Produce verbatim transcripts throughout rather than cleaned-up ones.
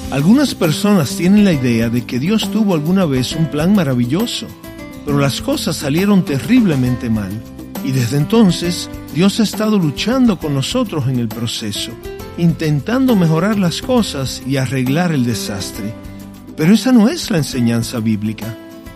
Algunas personas tienen la idea de que Dios tuvo alguna vez un plan maravilloso, pero las cosas salieron terriblemente mal, y desde entonces Dios ha estado luchando con nosotros en el proceso, intentando mejorar las cosas y arreglar el desastre. Pero esa no es la enseñanza bíblica.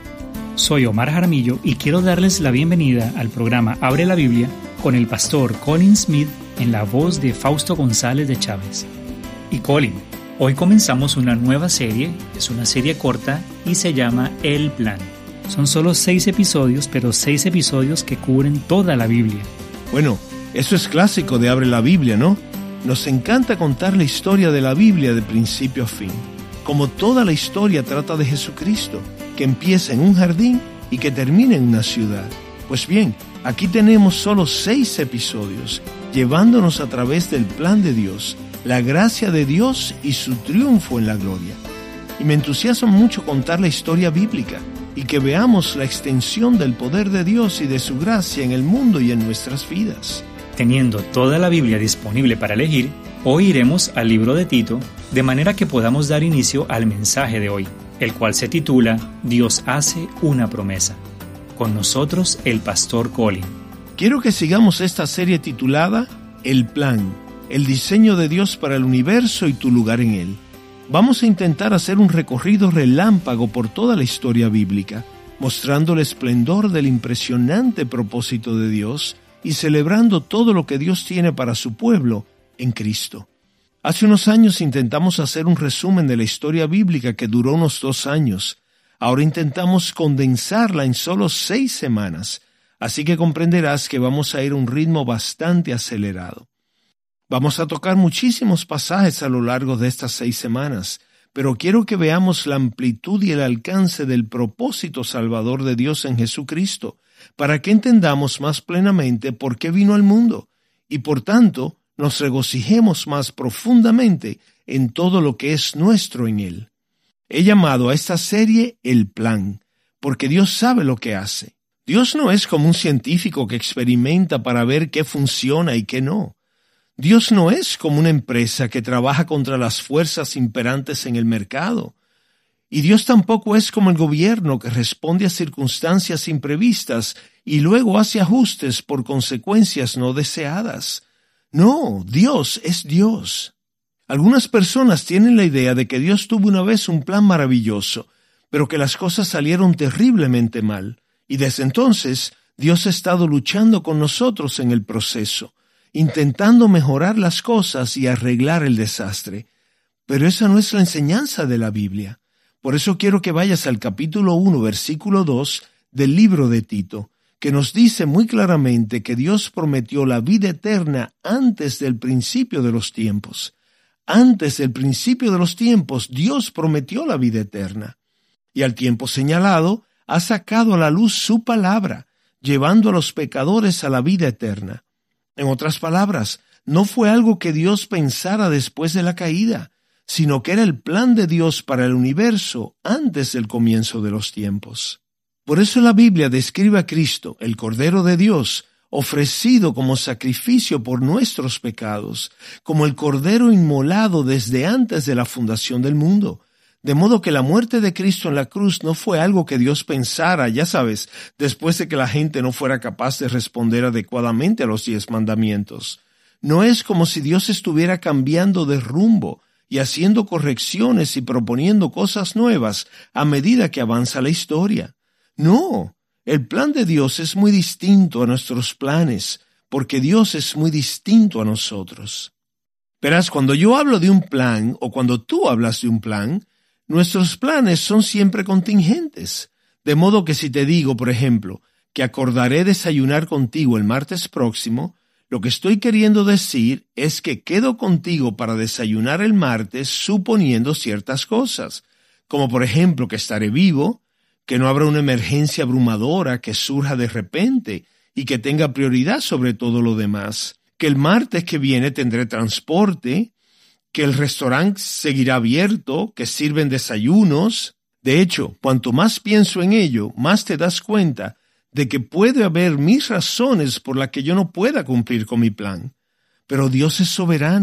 Soy Omar Jaramillo y quiero darles la bienvenida al programa Abre la Biblia con el pastor Colin Smith en la voz de Fausto González de Chávez. Y Colin, hoy comenzamos una nueva serie, es una serie corta y se llama El Plan. Son solo seis episodios, pero seis episodios que cubren toda la Biblia. Bueno, eso es clásico de Abre la Biblia, ¿no? Nos encanta contar la historia de la Biblia de principio a fin. Como toda la historia trata de Jesucristo, que empieza en un jardín y que termina en una ciudad. Pues bien, aquí tenemos solo seis episodios, llevándonos a través del plan de Dios, la gracia de Dios y su triunfo en la gloria. Y me entusiasma mucho contar la historia bíblica y que veamos la extensión del poder de Dios y de su gracia en el mundo y en nuestras vidas. Teniendo toda la Biblia disponible para elegir, hoy iremos al libro de Tito, de manera que podamos dar inicio al mensaje de hoy, el cual se titula Dios hace una promesa. Con nosotros el pastor Colin. Quiero que sigamos esta serie titulada El Plan, el diseño de Dios para el universo y tu lugar en él. Vamos a intentar hacer un recorrido relámpago por toda la historia bíblica, mostrando el esplendor del impresionante propósito de Dios y celebrando todo lo que Dios tiene para su pueblo en Cristo. Hace unos años intentamos hacer un resumen de la historia bíblica que duró unos dos años. Ahora intentamos condensarla en solo seis semanas, así que comprenderás que vamos a ir a un ritmo bastante acelerado. Vamos a tocar muchísimos pasajes a lo largo de estas seis semanas, pero quiero que veamos la amplitud y el alcance del propósito salvador de Dios en Jesucristo, para que entendamos más plenamente por qué vino al mundo, y por tanto nos regocijemos más profundamente en todo lo que es nuestro en Él. He llamado a esta serie El Plan, porque Dios sabe lo que hace. Dios no es como un científico que experimenta para ver qué funciona y qué no. Dios no es como una empresa que trabaja contra las fuerzas imperantes en el mercado. Y Dios tampoco es como el gobierno que responde a circunstancias imprevistas y luego hace ajustes por consecuencias no deseadas. No, Dios es Dios. Algunas personas tienen la idea de que Dios tuvo una vez un plan maravilloso, pero que las cosas salieron terriblemente mal, y desde entonces Dios ha estado luchando con nosotros en el proceso, intentando mejorar las cosas y arreglar el desastre. Pero esa no es la enseñanza de la Biblia. Por eso quiero que vayas al capítulo uno, versículo dos del libro de Tito, que nos dice muy claramente que Dios prometió la vida eterna antes del principio de los tiempos. Antes del principio de los tiempos, Dios prometió la vida eterna. Y al tiempo señalado, ha sacado a la luz su palabra, llevando a los pecadores a la vida eterna. En otras palabras, no fue algo que Dios pensara después de la caída, sino que era el plan de Dios para el universo antes del comienzo de los tiempos. Por eso la Biblia describe a Cristo, el Cordero de Dios, ofrecido como sacrificio por nuestros pecados, como el Cordero inmolado desde antes de la fundación del mundo. De modo que la muerte de Cristo en la cruz no fue algo que Dios pensara, ya sabes, después de que la gente no fuera capaz de responder adecuadamente a los diez mandamientos. No es como si Dios estuviera cambiando de rumbo y haciendo correcciones y proponiendo cosas nuevas a medida que avanza la historia. No, el plan de Dios es muy distinto a nuestros planes, porque Dios es muy distinto a nosotros. Verás, cuando yo hablo de un plan, o cuando tú hablas de un plan, nuestros planes son siempre contingentes, de modo que si te digo, por ejemplo, que acordaré desayunar contigo el martes próximo, lo que estoy queriendo decir es que quedo contigo para desayunar el martes suponiendo ciertas cosas, como por ejemplo que estaré vivo, que no habrá una emergencia abrumadora que surja de repente y que tenga prioridad sobre todo lo demás, que el martes que viene tendré transporte, que el restaurante seguirá abierto, que sirven desayunos. De hecho, cuanto más pienso en ello, más te das cuenta de que puede haber mis razones por las que yo no pueda cumplir con mi plan. Pero Dios es soberano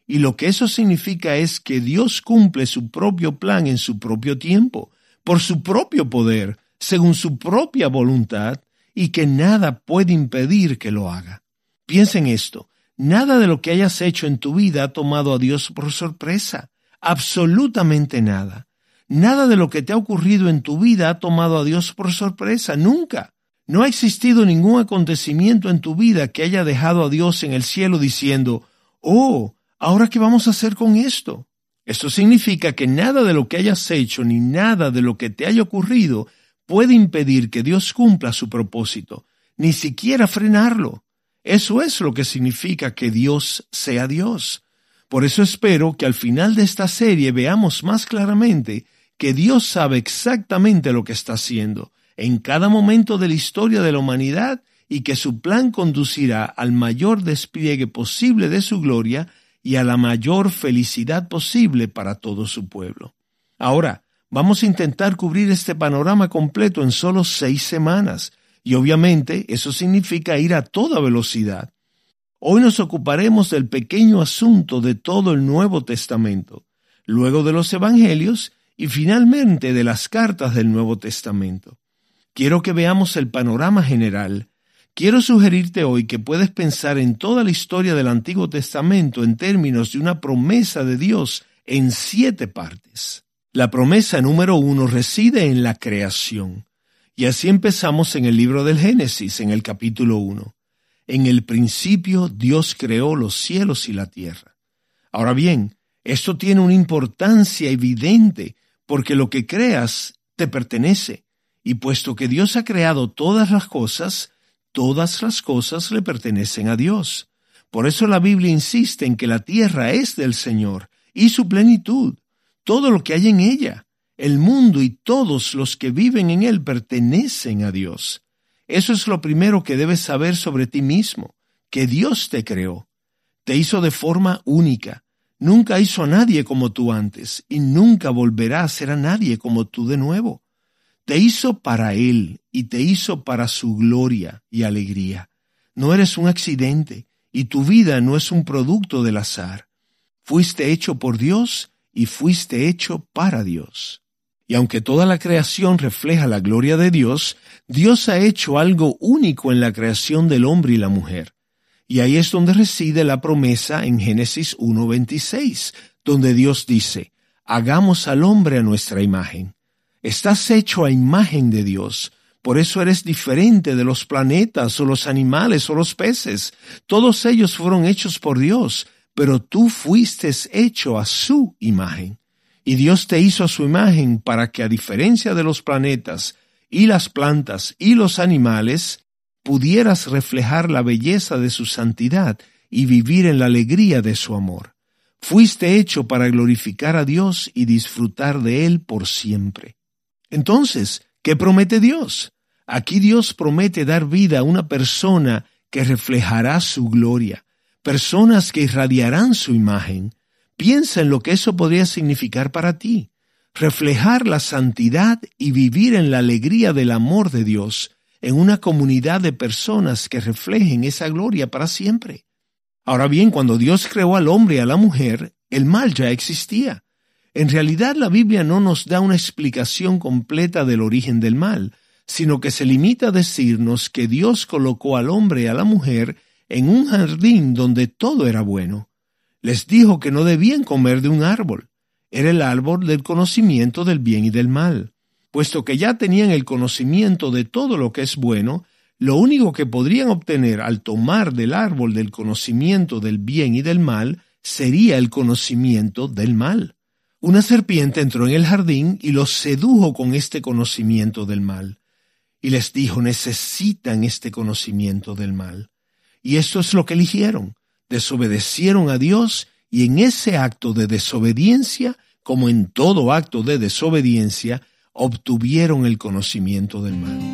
Y lo que eso significa es que Dios cumple su propio plan en su propio tiempo, por su propio poder, según su propia voluntad, y que nada puede impedir que lo haga. Piensa en esto. Nada de lo que hayas hecho en tu vida ha tomado a Dios por sorpresa. Absolutamente nada. Nada de lo que te ha ocurrido en tu vida ha tomado a Dios por sorpresa. Nunca. No ha existido ningún acontecimiento en tu vida que haya dejado a Dios en el cielo diciendo, «Oh, ¿ahora qué vamos a hacer con esto?» Esto significa que nada de lo que hayas hecho ni nada de lo que te haya ocurrido puede impedir que Dios cumpla su propósito, ni siquiera frenarlo. Eso es lo que significa que Dios sea Dios. Por eso espero que al final de esta serie veamos más claramente que Dios sabe exactamente lo que está haciendo en cada momento de la historia de la humanidad y que su plan conducirá al mayor despliegue posible de su gloria y a la mayor felicidad posible para todo su pueblo. Ahora, vamos a intentar cubrir este panorama completo en solo seis semanas, y obviamente eso significa ir a toda velocidad. Hoy nos ocuparemos del pequeño asunto de todo el Nuevo Testamento, luego de los Evangelios y finalmente de las cartas del Nuevo Testamento. Quiero que veamos el panorama general. Quiero sugerirte hoy que puedes pensar en toda la historia del Antiguo Testamento en términos de una promesa de Dios en siete partes. La promesa número uno reside en la creación. Y así empezamos en el libro del Génesis, en el capítulo uno. En el principio Dios creó los cielos y la tierra. Ahora bien, esto tiene una importancia evidente porque lo que creas te pertenece. Y puesto que Dios ha creado todas las cosas, todas las cosas le pertenecen a Dios. Por eso la Biblia insiste en que la tierra es del Señor y su plenitud, todo lo que hay en ella. El mundo y todos los que viven en él pertenecen a Dios. Eso es lo primero que debes saber sobre ti mismo, que Dios te creó. Te hizo de forma única. Nunca hizo a nadie como tú antes y nunca volverá a hacer a nadie como tú de nuevo. Te hizo para Él y te hizo para su gloria y alegría. No eres un accidente y tu vida no es un producto del azar. Fuiste hecho por Dios y fuiste hecho para Dios. Y aunque toda la creación refleja la gloria de Dios, Dios ha hecho algo único en la creación del hombre y la mujer. Y ahí es donde reside la promesa en Génesis uno veintiséis, donde Dios dice, «Hagamos al hombre a nuestra imagen». Estás hecho a imagen de Dios, por eso eres diferente de los planetas o los animales o los peces. Todos ellos fueron hechos por Dios, pero tú fuiste hecho a su imagen. Y Dios te hizo a su imagen para que, a diferencia de los planetas y las plantas y los animales, pudieras reflejar la belleza de su santidad y vivir en la alegría de su amor. Fuiste hecho para glorificar a Dios y disfrutar de Él por siempre. Entonces, ¿qué promete Dios? Aquí Dios promete dar vida a una persona que reflejará su gloria, personas que irradiarán su imagen. Piensa en lo que eso podría significar para ti. Reflejar la santidad y vivir en la alegría del amor de Dios en una comunidad de personas que reflejen esa gloria para siempre. Ahora bien, cuando Dios creó al hombre y a la mujer, el mal ya existía. En realidad, la Biblia no nos da una explicación completa del origen del mal, sino que se limita a decirnos que Dios colocó al hombre y a la mujer en un jardín donde todo era bueno. Les dijo que no debían comer de un árbol. Era el árbol del conocimiento del bien y del mal. Puesto que ya tenían el conocimiento de todo lo que es bueno, lo único que podrían obtener al tomar del árbol del conocimiento del bien y del mal sería el conocimiento del mal. Una serpiente entró en el jardín y los sedujo con este conocimiento del mal. Y les dijo, necesitan este conocimiento del mal. Y esto es lo que eligieron. Desobedecieron a Dios y en ese acto de desobediencia, como en todo acto de desobediencia, obtuvieron el conocimiento del mal.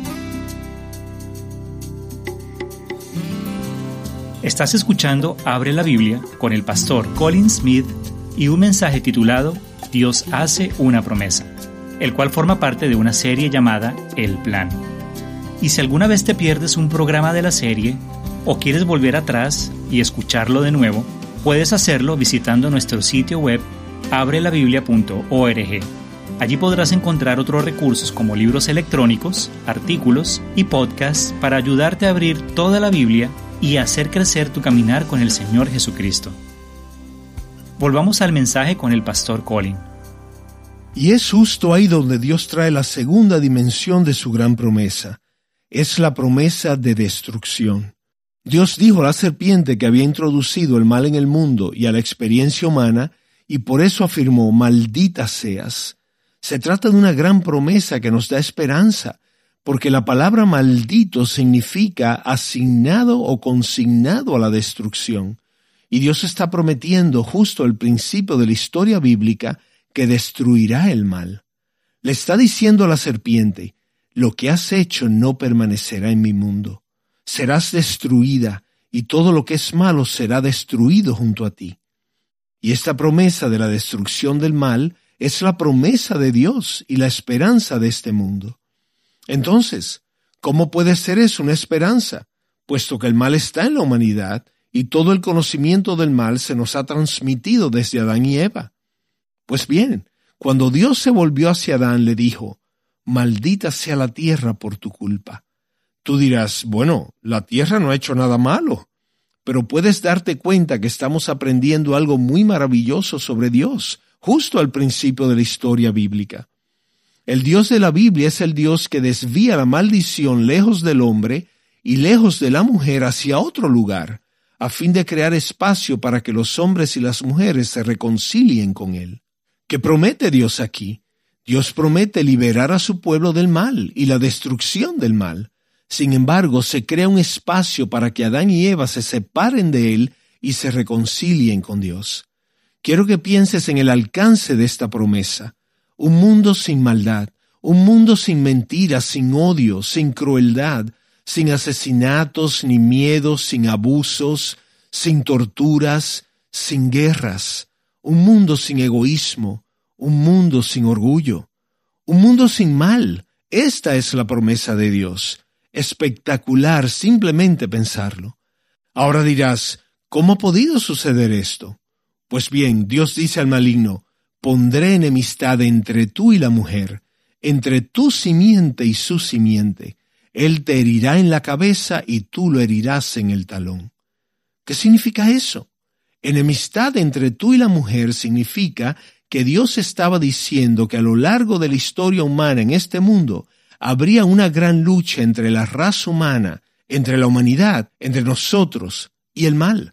Estás escuchando Abre la Biblia con el pastor Colin Smith y un mensaje titulado Dios hace una promesa, el cual forma parte de una serie llamada El Plan. Y si alguna vez te pierdes un programa de la serie o quieres volver atrás y escucharlo de nuevo, Puedes hacerlo visitando nuestro sitio web abre la biblia punto org. Allí podrás encontrar otros recursos como libros electrónicos, artículos y podcasts para ayudarte a abrir toda la Biblia y hacer crecer tu caminar con el Señor Jesucristo. Volvamos al mensaje con el pastor Colin. Y es justo ahí donde Dios trae la segunda dimensión de su gran promesa. Es la promesa de destrucción. Dios dijo a la serpiente que había introducido el mal en el mundo y a la experiencia humana, y por eso afirmó, maldita seas. Se trata de una gran promesa que nos da esperanza, porque la palabra maldito significa asignado o consignado a la destrucción. Y Dios está prometiendo justo al principio de la historia bíblica que destruirá el mal. Le está diciendo a la serpiente, lo que has hecho no permanecerá en mi mundo. Serás destruida, y todo lo que es malo será destruido junto a ti. Y esta promesa de la destrucción del mal es la promesa de Dios y la esperanza de este mundo. Entonces, ¿cómo puede ser eso una esperanza? Puesto que el mal está en la humanidad y todo el conocimiento del mal se nos ha transmitido desde Adán y Eva. Pues bien, cuando Dios se volvió hacia Adán, le dijo, maldita sea la tierra por tu culpa. Tú dirás, bueno, la tierra no ha hecho nada malo, pero puedes darte cuenta que estamos aprendiendo algo muy maravilloso sobre Dios, justo al principio de la historia bíblica. El Dios de la Biblia es el Dios que desvía la maldición lejos del hombre y lejos de la mujer hacia otro lugar, a fin de crear espacio para que los hombres y las mujeres se reconcilien con Él. ¿Qué promete Dios aquí? Dios promete liberar a su pueblo del mal y la destrucción del mal. Sin embargo, se crea un espacio para que Adán y Eva se separen de Él y se reconcilien con Dios. Quiero que pienses en el alcance de esta promesa. Un mundo sin maldad, un mundo sin mentiras, sin odio, sin crueldad, sin asesinatos ni miedos, sin abusos, sin torturas, sin guerras. Un mundo sin egoísmo, un mundo sin orgullo, un mundo sin mal. Esta es la promesa de Dios. Espectacular simplemente pensarlo. Ahora dirás, ¿cómo ha podido suceder esto? Pues bien, Dios dice al maligno, pondré enemistad entre tú y la mujer, entre tu simiente y su simiente. Él te herirá en la cabeza y tú lo herirás en el talón. ¿Qué significa eso? Enemistad entre tú y la mujer significa que Dios estaba diciendo que a lo largo de la historia humana en este mundo habría una gran lucha entre la raza humana, entre la humanidad, entre nosotros y el mal.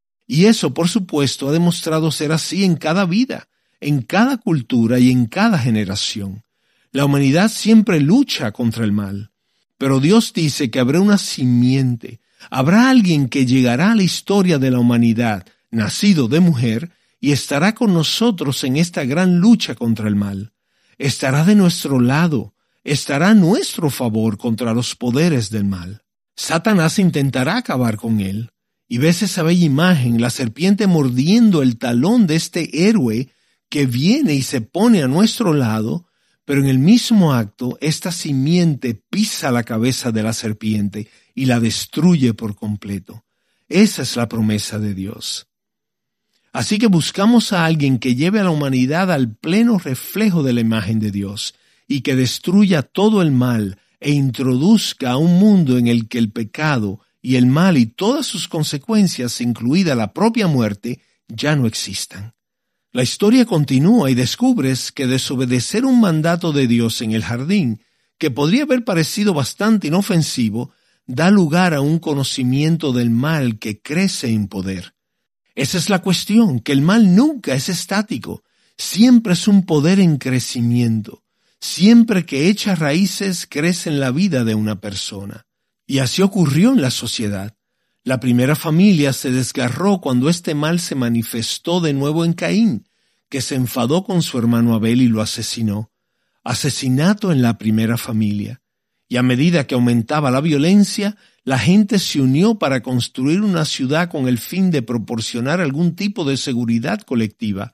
Y eso, por supuesto, ha demostrado ser así en cada vida, en cada cultura y en cada generación. La humanidad siempre lucha contra el mal. Pero Dios dice que habrá una simiente, habrá alguien que llegará a la historia de la humanidad, nacido de mujer, y estará con nosotros en esta gran lucha contra el mal. Estará de nuestro lado, estará a nuestro favor contra los poderes del mal. Satanás intentará acabar con él. Y ves esa bella imagen, la serpiente mordiendo el talón de este héroe que viene y se pone a nuestro lado, pero en el mismo acto, esta simiente pisa la cabeza de la serpiente y la destruye por completo. Esa es la promesa de Dios. Así que buscamos a alguien que lleve a la humanidad al pleno reflejo de la imagen de Dios y que destruya todo el mal e introduzca a un mundo en el que el pecado y el mal y todas sus consecuencias, incluida la propia muerte, ya no existan. La historia continúa y descubres que desobedecer un mandato de Dios en el jardín, que podría haber parecido bastante inofensivo, da lugar a un conocimiento del mal que crece en poder. Esa es la cuestión, que el mal nunca es estático, siempre es un poder en crecimiento. Siempre que echa raíces, crece en la vida de una persona. Y así ocurrió en la sociedad. La primera familia se desgarró cuando este mal se manifestó de nuevo en Caín, que se enfadó con su hermano Abel y lo asesinó. Asesinato en la primera familia. Y a medida que aumentaba la violencia, la gente se unió para construir una ciudad con el fin de proporcionar algún tipo de seguridad colectiva.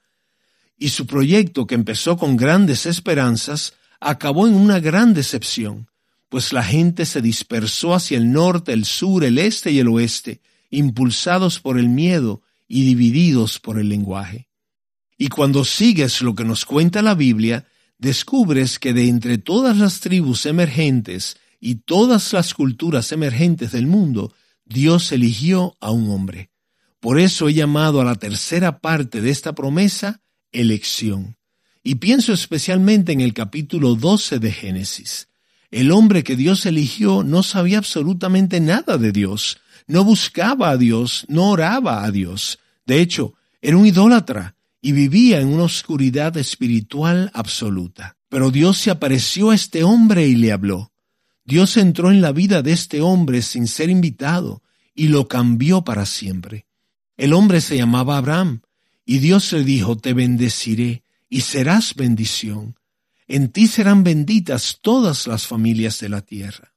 Y su proyecto, que empezó con grandes esperanzas, acabó en una gran decepción, pues la gente se dispersó hacia el norte, el sur, el este y el oeste, impulsados por el miedo y divididos por el lenguaje. Y cuando sigues lo que nos cuenta la Biblia, descubres que de entre todas las tribus emergentes y todas las culturas emergentes del mundo, Dios eligió a un hombre. Por eso he llamado a la tercera parte de esta promesa elección. Y pienso especialmente en el capítulo doce de Génesis. El hombre que Dios eligió no sabía absolutamente nada de Dios, no buscaba a Dios, no oraba a Dios. De hecho, era un idólatra y vivía en una oscuridad espiritual absoluta. Pero Dios se apareció a este hombre y le habló. Dios entró en la vida de este hombre sin ser invitado y lo cambió para siempre. El hombre se llamaba Abraham y Dios le dijo: te bendeciré y serás bendición. En ti serán benditas todas las familias de la tierra.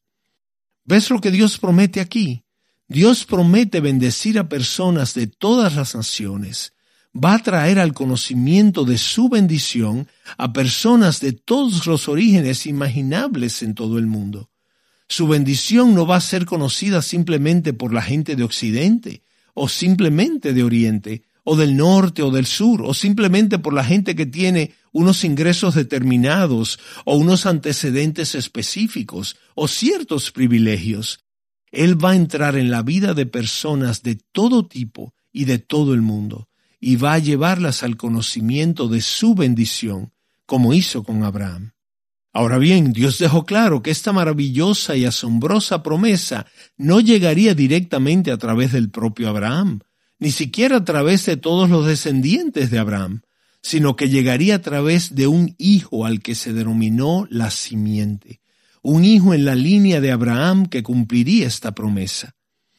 ¿Ves lo que Dios promete aquí? Dios promete bendecir a personas de todas las naciones. Va a traer al conocimiento de su bendición a personas de todos los orígenes imaginables en todo el mundo. Su bendición no va a ser conocida simplemente por la gente de Occidente, o simplemente de Oriente, o del norte o del sur, o simplemente por la gente que tiene unos ingresos determinados, o unos antecedentes específicos, o ciertos privilegios. Él va a entrar en la vida de personas de todo tipo y de todo el mundo, y va a llevarlas al conocimiento de su bendición, como hizo con Abraham. Ahora bien, Dios dejó claro que esta maravillosa y asombrosa promesa no llegaría directamente a través del propio Abraham, ni siquiera a través de todos los descendientes de Abraham, sino que llegaría a través de un hijo al que se denominó la simiente, un hijo en la línea de Abraham que cumpliría esta promesa.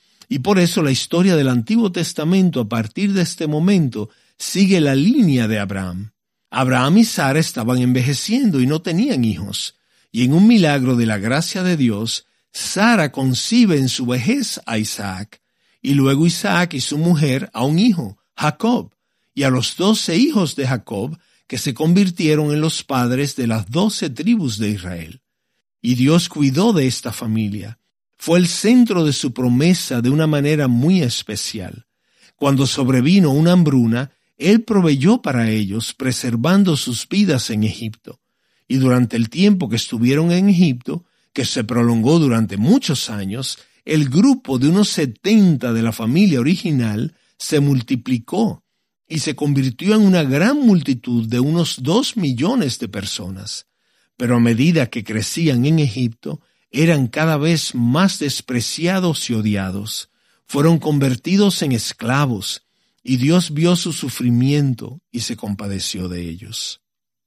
Y por eso la historia del Antiguo Testamento a partir de este momento sigue la línea de Abraham. Abraham y Sara estaban envejeciendo y no tenían hijos, y en un milagro de la gracia de Dios, Sara concibe en su vejez a Isaac, y luego Isaac y su mujer a un hijo, Jacob, y a los doce hijos de Jacob, que se convirtieron en los padres de las doce tribus de Israel. Y Dios cuidó de esta familia. Fue el centro de su promesa de una manera muy especial. Cuando sobrevino una hambruna, Él proveyó para ellos, preservando sus vidas en Egipto. Y durante el tiempo que estuvieron en Egipto, que se prolongó durante muchos años, el grupo de unos setenta de la familia original se multiplicó y se convirtió en una gran multitud de unos dos millones de personas. Pero a medida que crecían en Egipto, eran cada vez más despreciados y odiados. Fueron convertidos en esclavos, y Dios vio su sufrimiento y se compadeció de ellos.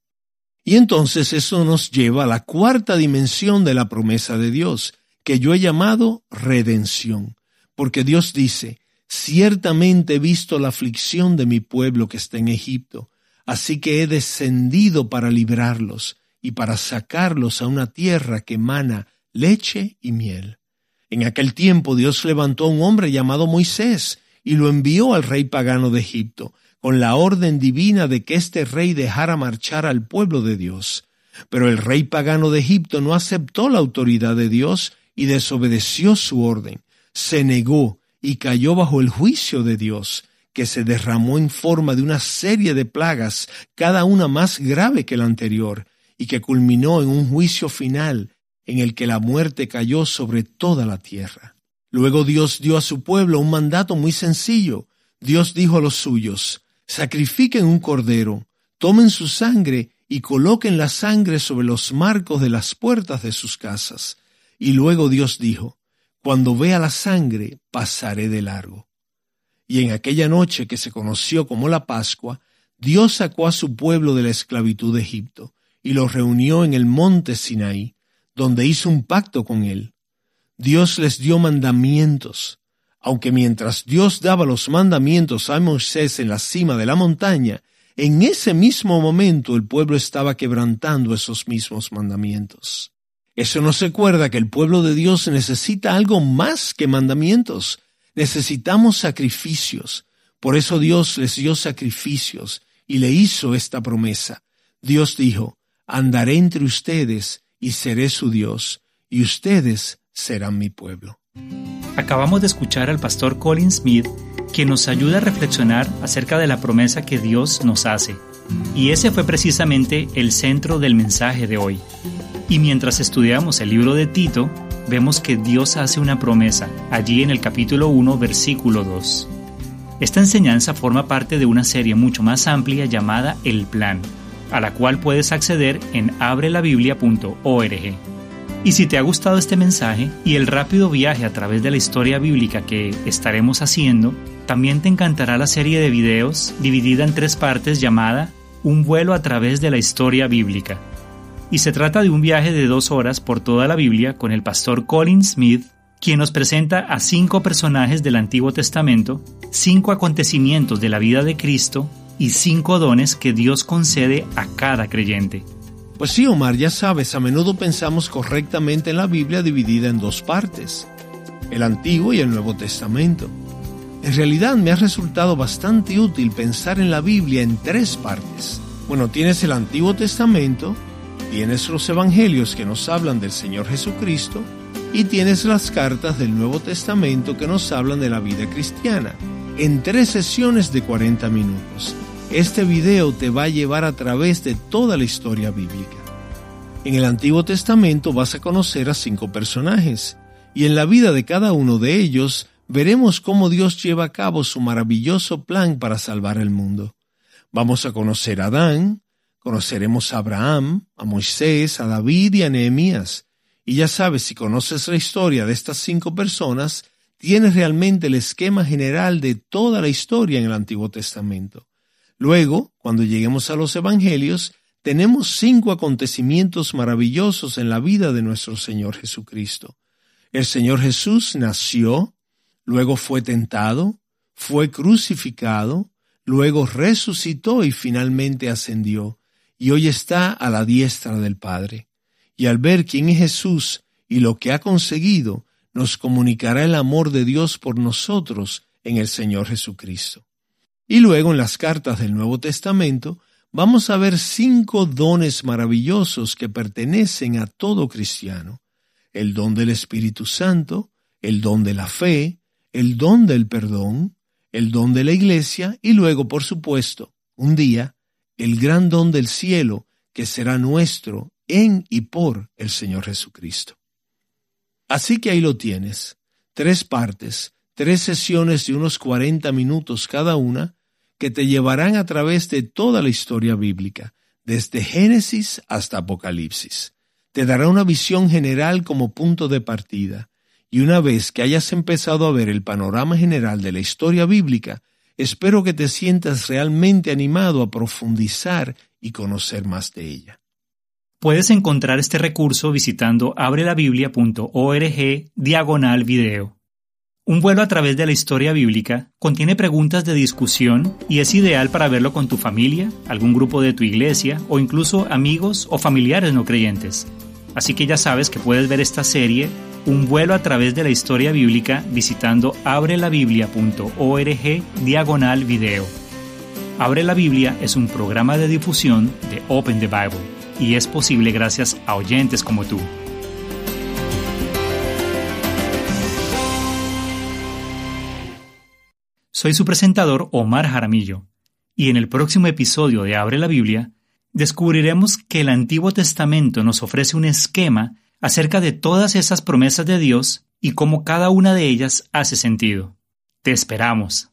Y entonces eso nos lleva a la cuarta dimensión de la promesa de Dios, que yo he llamado redención, porque Dios dice: ciertamente he visto la aflicción de mi pueblo que está en Egipto, así que he descendido para librarlos y para sacarlos a una tierra que emana leche y miel. En aquel tiempo Dios levantó a un hombre llamado Moisés y lo envió al rey pagano de Egipto, con la orden divina de que este rey dejara marchar al pueblo de Dios. Pero el rey pagano de Egipto no aceptó la autoridad de Dios y desobedeció su orden. Se negó y cayó bajo el juicio de Dios, que se derramó en forma de una serie de plagas, cada una más grave que la anterior, y que culminó en un juicio final en el que la muerte cayó sobre toda la tierra. Luego Dios dio a su pueblo un mandato muy sencillo. Dios dijo a los suyos: sacrifiquen un cordero, tomen su sangre y coloquen la sangre sobre los marcos de las puertas de sus casas. Y luego Dios dijo: cuando vea la sangre, pasaré de largo. Y en aquella noche que se conoció como la Pascua, Dios sacó a su pueblo de la esclavitud de Egipto y los reunió en el monte Sinaí, donde hizo un pacto con él. Dios les dio mandamientos, aunque mientras Dios daba los mandamientos a Moisés en la cima de la montaña, en ese mismo momento el pueblo estaba quebrantando esos mismos mandamientos. Eso nos recuerda que el pueblo de Dios necesita algo más que mandamientos. Necesitamos sacrificios. Por eso Dios les dio sacrificios y le hizo esta promesa. Dios dijo: andaré entre ustedes y seré su Dios, y ustedes serán mi pueblo. Acabamos de escuchar al pastor Colin Smith, quien nos ayuda a reflexionar acerca de la promesa que Dios nos hace. Y ese fue precisamente el centro del mensaje de hoy. Y mientras estudiamos el libro de Tito, vemos que Dios hace una promesa, allí en el capítulo uno, versículo dos. Esta enseñanza forma parte de una serie mucho más amplia llamada El Plan, a la cual puedes acceder en abre la biblia punto org. Y si te ha gustado este mensaje y el rápido viaje a través de la historia bíblica que estaremos haciendo, también te encantará la serie de videos dividida en tres partes llamada Un vuelo a través de la historia bíblica. Y se trata de un viaje de dos horas por toda la Biblia con el pastor Colin Smith, quien nos presenta a cinco personajes del Antiguo Testamento, cinco acontecimientos de la vida de Cristo y cinco dones que Dios concede a cada creyente. Pues sí, Omar, ya sabes, a menudo pensamos correctamente en la Biblia dividida en dos partes, el Antiguo y el Nuevo Testamento. En realidad me ha resultado bastante útil pensar en la Biblia en tres partes. Bueno, tienes el Antiguo Testamento, tienes los Evangelios que nos hablan del Señor Jesucristo y tienes las cartas del Nuevo Testamento que nos hablan de la vida cristiana, en tres sesiones de cuarenta minutos. Este video te va a llevar a través de toda la historia bíblica. En el Antiguo Testamento vas a conocer a cinco personajes, y en la vida de cada uno de ellos veremos cómo Dios lleva a cabo su maravilloso plan para salvar el mundo. Vamos a conocer a Adán, conoceremos a Abraham, a Moisés, a David y a Nehemías. Y ya sabes, si conoces la historia de estas cinco personas, tienes realmente el esquema general de toda la historia en el Antiguo Testamento. Luego, cuando lleguemos a los Evangelios, tenemos cinco acontecimientos maravillosos en la vida de nuestro Señor Jesucristo. El Señor Jesús nació, luego fue tentado, fue crucificado, luego resucitó y finalmente ascendió, y hoy está a la diestra del Padre. Y al ver quién es Jesús y lo que ha conseguido, nos comunicará el amor de Dios por nosotros en el Señor Jesucristo. Y luego en las cartas del Nuevo Testamento vamos a ver cinco dones maravillosos que pertenecen a todo cristiano. El don del Espíritu Santo, el don de la fe, el don del perdón, el don de la iglesia y luego, por supuesto, un día, el gran don del cielo que será nuestro en y por el Señor Jesucristo. Así que ahí lo tienes, tres partes, tres sesiones de unos cuarenta minutos cada una, que te llevarán a través de toda la historia bíblica, desde Génesis hasta Apocalipsis. Te dará una visión general como punto de partida, y una vez que hayas empezado a ver el panorama general de la historia bíblica, espero que te sientas realmente animado a profundizar y conocer más de ella. Puedes encontrar este recurso visitando abre la biblia punto org diagonal video. Un vuelo a través de la historia bíblica contiene preguntas de discusión y es ideal para verlo con tu familia, algún grupo de tu iglesia o incluso amigos o familiares no creyentes. Así que ya sabes que puedes ver esta serie, Un vuelo a través de la historia bíblica, visitando abre la biblia punto org diagonal video. Abre la Biblia es un programa de difusión de Open the Bible y es posible gracias a oyentes como tú. Soy su presentador Omar Jaramillo, y en el próximo episodio de Abre la Biblia, descubriremos que el Antiguo Testamento nos ofrece un esquema acerca de todas esas promesas de Dios y cómo cada una de ellas hace sentido. Te esperamos.